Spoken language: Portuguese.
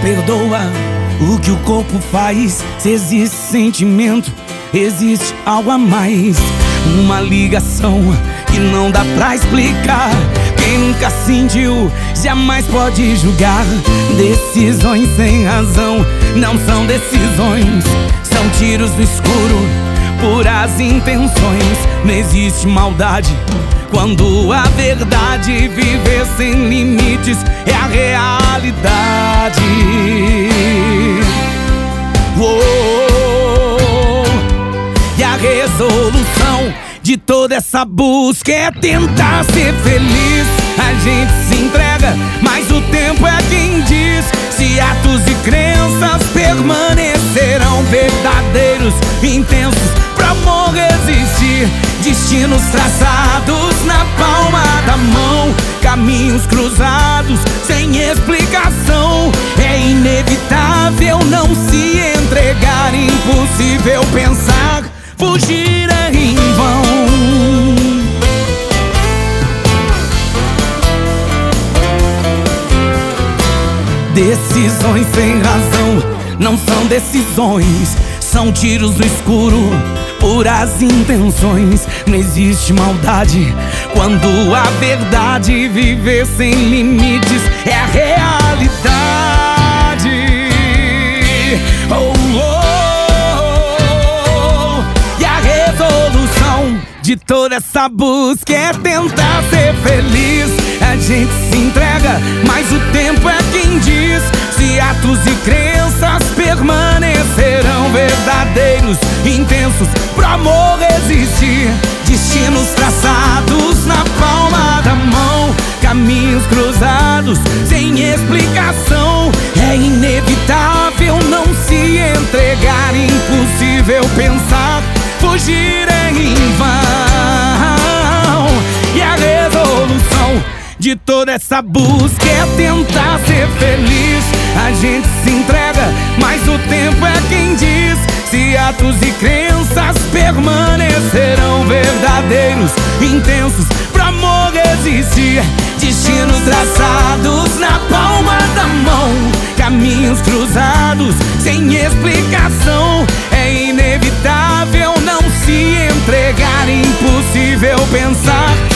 perdoa o que o corpo faz. Se existe sentimento, existe algo a mais. Uma ligação que não dá pra explicar. Quem nunca sentiu jamais pode julgar. Decisões sem razão não são decisões, são tiros no escuro, puras intenções. Não existe maldade quando a verdade viver sem limites é a realidade. E a resolução de toda essa busca é tentar ser feliz. A gente se entrega, mas o tempo é quem diz se atos e crenças permanecerão verdadeiros, intensos, pro amor existir. Destinos traçados na palma da mão, caminhos cruzados sem explicação. É inevitável não se entregar, impossível pensar, fugir é em vão. Decisões sem razão não são decisões, são tiros no escuro, puras intenções. Não existe maldade quando a verdade viver sem limites é a realidade. E a resolução de toda essa busca é tentar ser feliz. A gente se entrega, mas o tempo é quem diz se atos e crenças permanecerão verdadeiros, intensos, pro amor existir. Destinos traçados na palma da mão, caminhos cruzados sem explicação. É inevitável não se entregar, impossível pensar, fugir é em vão. E a resolução de toda essa busca é tentar ser feliz. A gente se entrega, mas o tempo é quem diz se atos e crenças permanecerão verdadeiros, intensos, pro amor existir. Destinos traçados na palma da mão, caminhos cruzados sem explicação. É inevitável não se entregar, impossível pensar,